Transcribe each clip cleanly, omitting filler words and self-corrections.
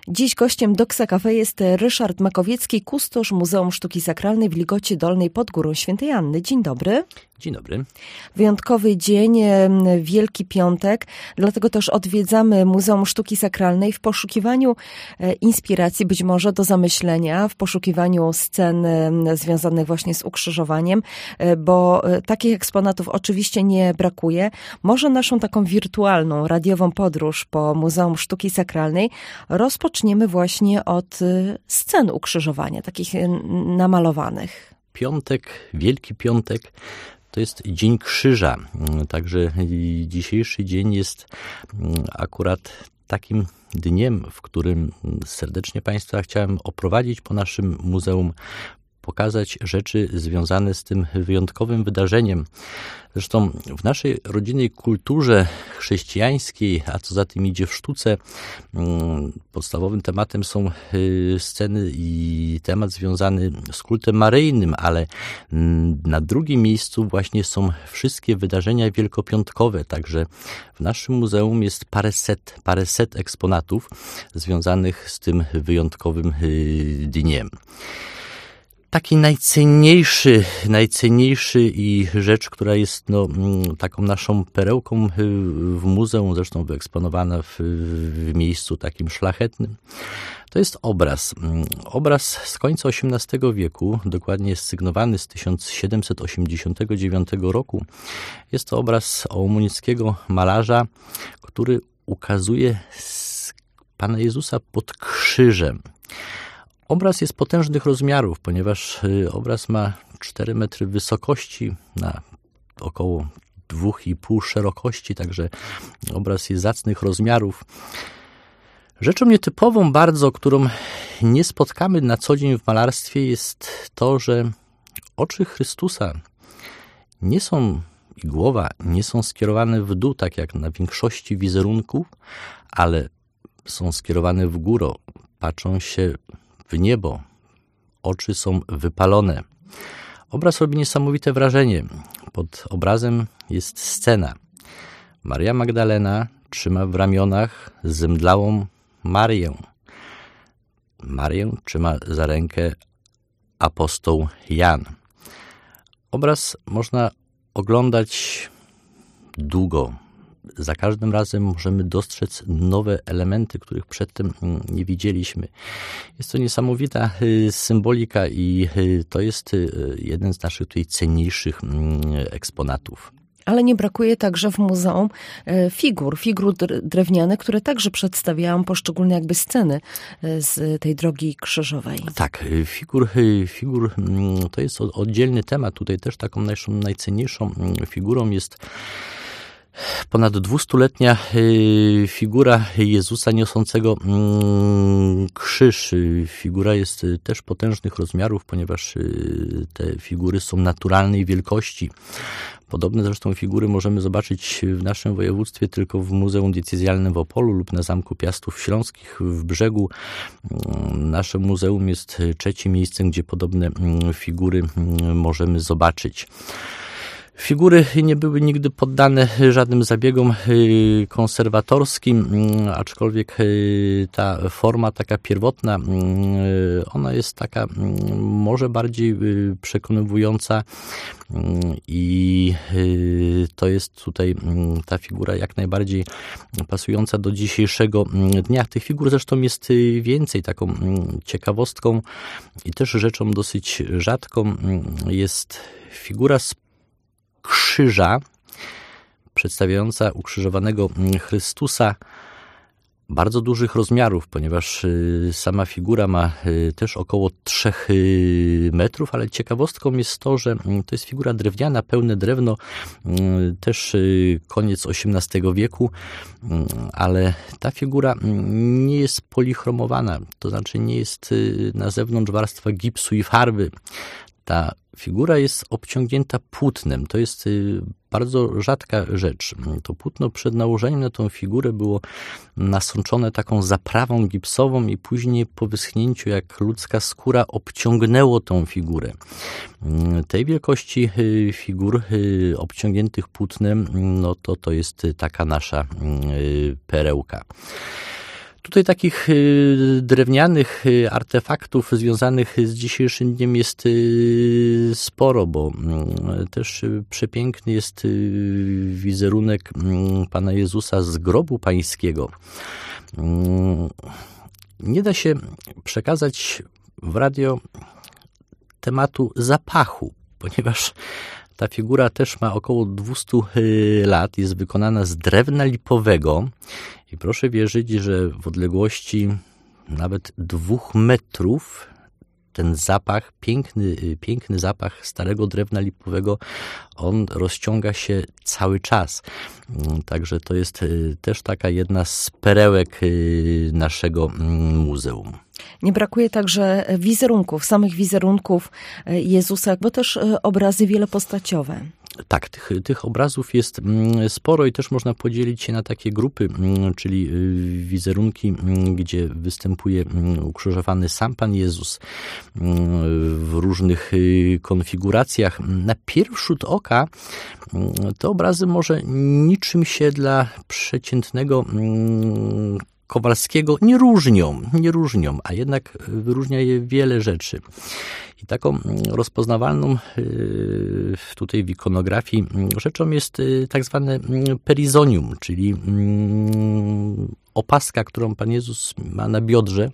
Dziś gościem Doksa Cafe jest Ryszard Makowiecki, kustosz Muzeum Sztuki Sakralnej w Ligocie Dolnej pod Górą Świętej Anny. Dzień dobry. Dzień dobry. Wyjątkowy dzień, Wielki Piątek, dlatego też odwiedzamy Muzeum Sztuki Sakralnej w poszukiwaniu inspiracji, być może do zamyślenia, w poszukiwaniu scen związanych właśnie z ukrzyżowaniem, bo takich eksponatów oczywiście nie brakuje. Może naszą taką wirtualną, radiową podróż po Muzeum Sztuki Sakralnej rozpoczniemy właśnie od scen ukrzyżowania, takich namalowanych. Piątek, Wielki Piątek to jest Dzień Krzyża, także dzisiejszy dzień jest akurat takim dniem, w którym serdecznie Państwa chciałem oprowadzić po naszym muzeum, pokazać rzeczy związane z tym wyjątkowym wydarzeniem. Zresztą w naszej rodzinnej kulturze chrześcijańskiej, a co za tym idzie w sztuce, podstawowym tematem są sceny i temat związany z kultem maryjnym, ale na drugim miejscu właśnie są wszystkie wydarzenia wielkopiątkowe, także w naszym muzeum jest paręset eksponatów związanych z tym wyjątkowym dniem. Taki najcenniejszy i rzecz, która jest taką naszą perełką w muzeum, zresztą wyeksponowana w miejscu takim szlachetnym, to jest obraz. Obraz z końca XVIII wieku, dokładnie sygnowany z 1789 roku. Jest to obraz oumuńskiego malarza, który ukazuje Pana Jezusa pod krzyżem. Obraz jest potężnych rozmiarów, ponieważ obraz ma 4 metry wysokości na około 2,5 szerokości, także obraz jest zacnych rozmiarów. Rzeczą nietypową bardzo, którą nie spotkamy na co dzień w malarstwie, jest to, że oczy Chrystusa nie są i głowa nie są skierowane w dół, tak jak na większości wizerunków, ale są skierowane w górę, patrzą się w niebo. Oczy są wypalone. Obraz robi niesamowite wrażenie. Pod obrazem jest scena. Maria Magdalena trzyma w ramionach zemdlałą Marię. Marię trzyma za rękę apostoł Jan. Obraz można oglądać długo. Za każdym razem możemy dostrzec nowe elementy, których przedtem nie widzieliśmy. Jest to niesamowita symbolika i to jest jeden z naszych tutaj cenniejszych eksponatów. Ale nie brakuje także w muzeum figur drewnianych, które także przedstawiają poszczególne jakby sceny z tej drogi krzyżowej. Tak, figur to jest oddzielny temat. Tutaj też taką naszą najcenniejszą figurą jest ponad 200-letnia figura Jezusa niosącego krzyż. Figura jest też potężnych rozmiarów, ponieważ te figury są naturalnej wielkości. Podobne zresztą figury możemy zobaczyć w naszym województwie tylko w Muzeum Diecezjalnym w Opolu lub na Zamku Piastów Śląskich w Brzegu. Nasze muzeum jest trzecim miejscem, gdzie podobne figury możemy zobaczyć. Figury nie były nigdy poddane żadnym zabiegom konserwatorskim, aczkolwiek ta forma taka pierwotna, ona jest taka może bardziej przekonywująca i to jest tutaj ta figura jak najbardziej pasująca do dzisiejszego dnia. Tych figur zresztą jest więcej. Taką ciekawostką i też rzeczą dosyć rzadką jest figura z krzyża, przedstawiająca ukrzyżowanego Chrystusa, bardzo dużych rozmiarów, ponieważ sama figura ma też około 3 metrów, ale ciekawostką jest to, że to jest figura drewniana, pełne drewno, też koniec XVIII wieku, ale ta figura nie jest polichromowana, to znaczy nie jest na zewnątrz warstwa gipsu i farby. Ta figura jest obciągnięta płótnem. To jest bardzo rzadka rzecz. To płótno przed nałożeniem na tą figurę było nasączone taką zaprawą gipsową i później po wyschnięciu, jak ludzka skóra, obciągnęło tą figurę. Tej wielkości figur obciągniętych płótnem, no to jest taka nasza perełka. Tutaj takich drewnianych artefaktów związanych z dzisiejszym dniem jest sporo, bo też przepiękny jest wizerunek Pana Jezusa z grobu pańskiego. Nie da się przekazać w radio tematu zapachu, ponieważ ta figura też ma około 200 lat, jest wykonana z drewna lipowego i proszę wierzyć, że w odległości nawet 2 metrów ten zapach, piękny zapach starego drewna lipowego, on rozciąga się cały czas. Także to jest też taka jedna z perełek naszego muzeum. Nie brakuje także wizerunków, samych wizerunków Jezusa, bo też obrazy wielopostaciowe. Tak, tych obrazów jest sporo i też można podzielić się na takie grupy, czyli wizerunki, gdzie występuje ukrzyżowany sam Pan Jezus w różnych konfiguracjach. Na pierwszy rzut oka te obrazy może niczym się dla przeciętnego Kowalskiego nie różnią, a jednak wyróżnia je wiele rzeczy. I taką rozpoznawalną tutaj w ikonografii rzeczą jest tak zwane perizonium, czyli opaska, którą Pan Jezus ma na biodrze.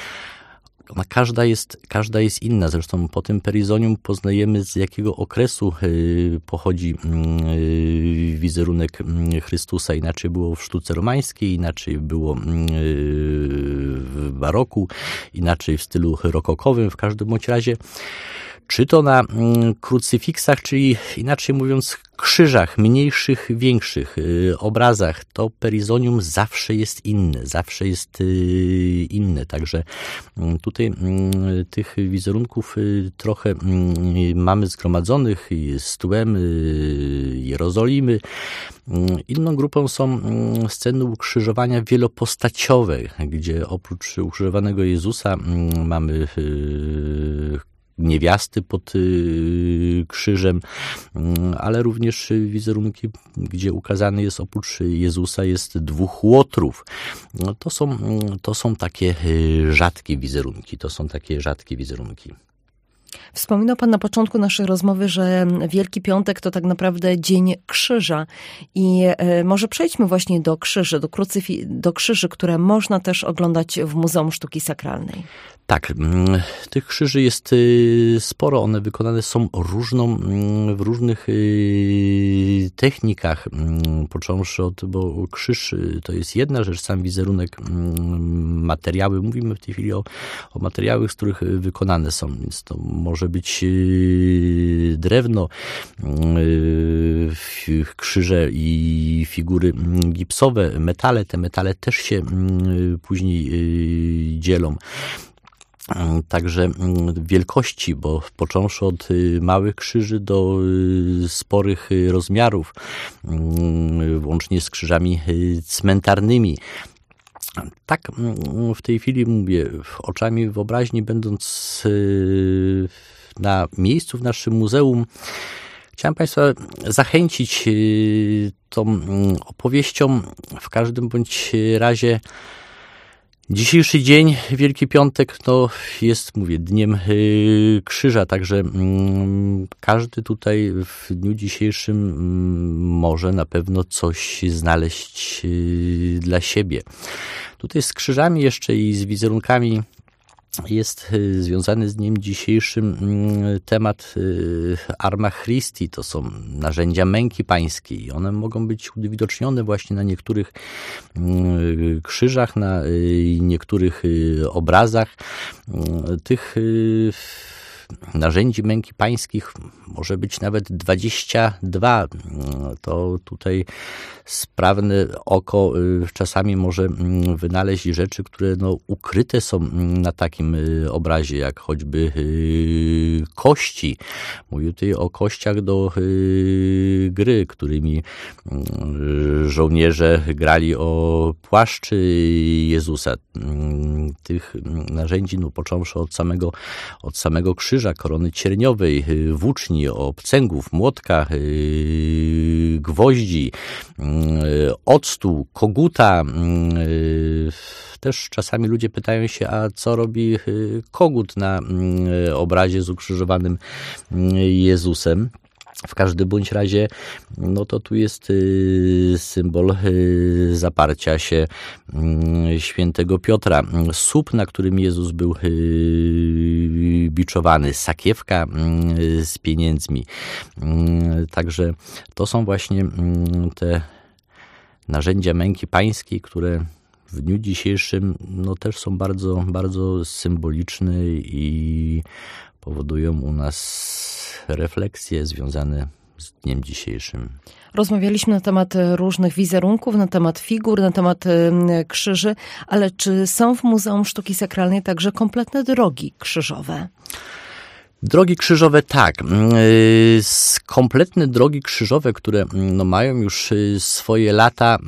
Każda jest inna. Zresztą po tym perizonium poznajemy, z jakiego okresu pochodzi wizerunek Chrystusa. Inaczej było w sztuce romańskiej, inaczej było w baroku, inaczej w stylu rokokowym. W każdym bądź razie, czy to na krucyfiksach, czyli inaczej mówiąc krzyżach, mniejszych, większych, obrazach, to perizonium zawsze jest inne. Także tutaj tych wizerunków trochę mamy zgromadzonych z tłem Jerozolimy. Inną grupą są sceny ukrzyżowania wielopostaciowe, gdzie oprócz ukrzyżowanego Jezusa mamy niewiasty pod krzyżem, ale również wizerunki, gdzie ukazany jest oprócz Jezusa jest 2 łotrów. To są takie rzadkie wizerunki. Wspominał Pan na początku naszej rozmowy, że Wielki Piątek to tak naprawdę Dzień Krzyża i może przejdźmy właśnie do krzyży, do krzyży, które można też oglądać w Muzeum Sztuki Sakralnej. Tak, tych krzyży jest sporo, one wykonane są w różnych technikach, począwszy bo krzyż to jest jedna rzecz, sam wizerunek, materiały, mówimy w tej chwili o materiałach, z których wykonane są, więc to może być drewno, krzyże i figury gipsowe, metale, te metale też się później dzielą. Także wielkości, bo począwszy od małych krzyży do sporych rozmiarów, łącznie z krzyżami cmentarnymi. Tak w tej chwili mówię, oczami wyobraźni będąc na miejscu w naszym muzeum, chciałem Państwa zachęcić tą opowieścią. W każdym bądź razie dzisiejszy dzień, Wielki Piątek, jest, mówię, dniem krzyża, także każdy tutaj w dniu dzisiejszym może na pewno coś znaleźć dla siebie. Tutaj z krzyżami jeszcze i z wizerunkami jest związany z dniem dzisiejszym temat Arma Christi, to są narzędzia męki pańskiej. One mogą być uwidocznione właśnie na niektórych krzyżach, na niektórych obrazach. Tych narzędzi męki pańskich może być nawet 22. To tutaj sprawne oko czasami może wynaleźć rzeczy, które ukryte są na takim obrazie, jak choćby kości. Mówię tutaj o kościach do gry, którymi żołnierze grali o płaszcz Jezusa. Tych narzędzi, począwszy od samego krzyża, krzyża, korony cierniowej, włóczni, obcęgów, młotka, gwoździ, octu, koguta. Też czasami ludzie pytają się, a co robi kogut na obrazie z ukrzyżowanym Jezusem. W każdym bądź razie, no to tu jest symbol zaparcia się świętego Piotra. Słup, na którym Jezus był biczowany, sakiewka z pieniędzmi. Także to są właśnie te narzędzia męki pańskiej, które w dniu dzisiejszym no, też są bardzo, bardzo symboliczne i powodują u nas refleksje związane z dniem dzisiejszym. Rozmawialiśmy na temat różnych wizerunków, na temat figur, na temat krzyży, ale czy są w Muzeum Sztuki Sakralnej także kompletne drogi krzyżowe? Drogi krzyżowe tak. Kompletne drogi krzyżowe, które no, mają już swoje lata,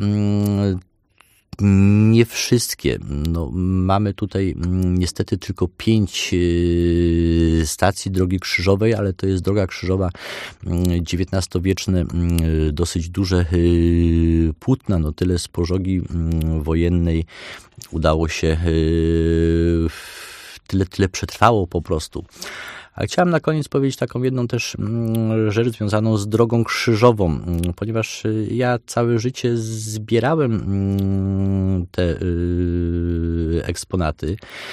nie wszystkie. No, mamy tutaj niestety tylko 5 stacji drogi krzyżowej, ale to jest droga krzyżowa XIX-wieczne, dosyć duże płótna. No, tyle z pożogi wojennej udało się, tyle przetrwało po prostu. Ale chciałem na koniec powiedzieć taką jedną też rzecz związaną z drogą krzyżową, ponieważ ja całe życie zbierałem te eksponaty.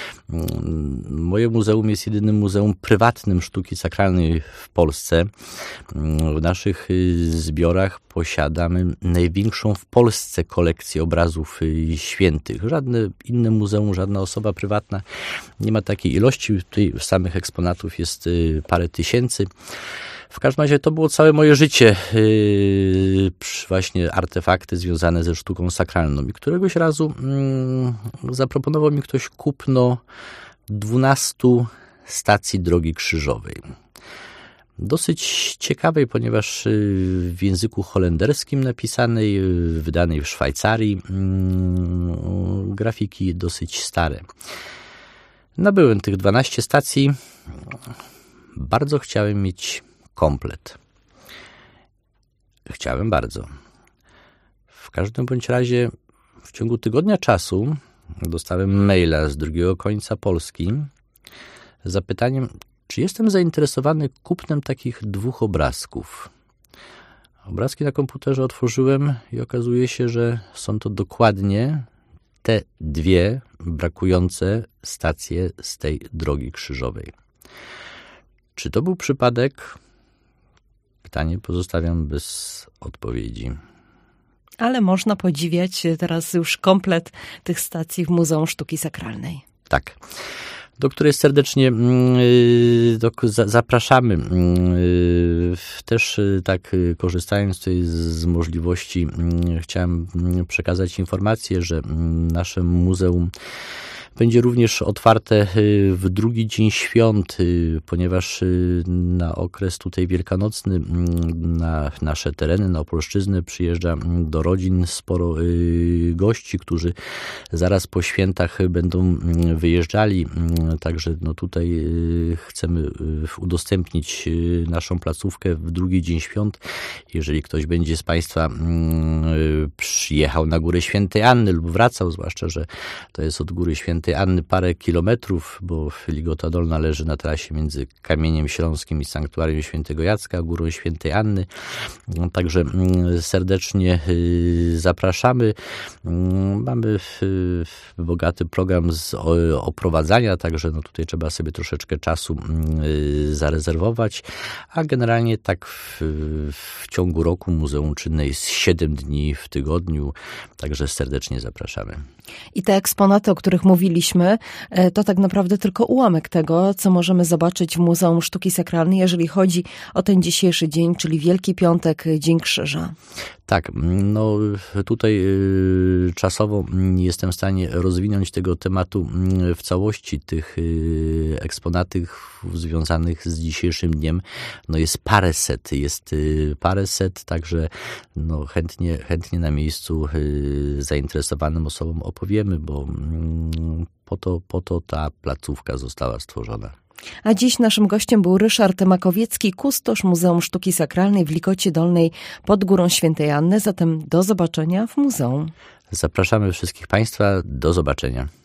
Moje muzeum jest jedynym muzeum prywatnym sztuki sakralnej w Polsce. W naszych zbiorach posiadamy największą w Polsce kolekcję obrazów świętych. Żadne inne muzeum, żadna osoba prywatna nie ma takiej ilości. Tutaj samych eksponatów jest parę tysięcy. W każdym razie to było całe moje życie, właśnie artefakty związane ze sztuką sakralną. I któregoś razu zaproponował mi ktoś kupno 12 stacji drogi krzyżowej. Dosyć ciekawej, ponieważ w języku holenderskim napisanej, wydanej w Szwajcarii, grafiki dosyć stare. Nabyłem tych 12 stacji. Bardzo chciałem mieć komplet. Chciałem bardzo. W każdym bądź razie w ciągu tygodnia czasu dostałem maila z drugiego końca Polski z zapytaniem, czy jestem zainteresowany kupnem takich 2 obrazków. Obrazki na komputerze otworzyłem i okazuje się, że są to dokładnie te 2 brakujące stacje z tej drogi krzyżowej. Czy to był przypadek? Pytanie pozostawiam bez odpowiedzi. Ale można podziwiać teraz już komplet tych stacji w Muzeum Sztuki Sakralnej. Tak. Do której serdecznie zapraszamy. Też tak korzystając tutaj z możliwości, chciałem przekazać informację, że nasze muzeum będzie również otwarte w drugi dzień świąt, ponieważ na okres tutaj wielkanocny na nasze tereny, na Opolszczyznę przyjeżdża do rodzin sporo gości, którzy zaraz po świętach będą wyjeżdżali. Także no tutaj chcemy udostępnić naszą placówkę w drugi dzień świąt. Jeżeli ktoś będzie z Państwa przyjechał na Górę Świętej Anny lub wracał, zwłaszcza, że to jest od Góry Świętej Anny parę kilometrów, bo Ligota Dolna leży na trasie między Kamieniem Śląskim i Sanktuarium Świętego Jacka, Górą Świętej Anny. Także serdecznie zapraszamy. Mamy bogaty program z oprowadzania, także no tutaj trzeba sobie troszeczkę czasu zarezerwować, a generalnie tak w ciągu roku muzeum czynne jest 7 dni w tygodniu, także serdecznie zapraszamy. I te eksponaty, o których mówiliśmy, to tak naprawdę tylko ułamek tego, co możemy zobaczyć w Muzeum Sztuki Sakralnej, jeżeli chodzi o ten dzisiejszy dzień, czyli Wielki Piątek, Dzień Krzyża. Tak, no tutaj czasowo nie jestem w stanie rozwinąć tego tematu w całości. Tych eksponatów związanych z dzisiejszym dniem no jest paręset, także no chętnie na miejscu zainteresowanym osobom opowiemy, bo po to ta placówka została stworzona. A dziś naszym gościem był Ryszard Makowiecki, kustosz Muzeum Sztuki Sakralnej w Likocie Dolnej pod Górą Świętej Anny. Zatem do zobaczenia w muzeum. Zapraszamy wszystkich Państwa, do zobaczenia.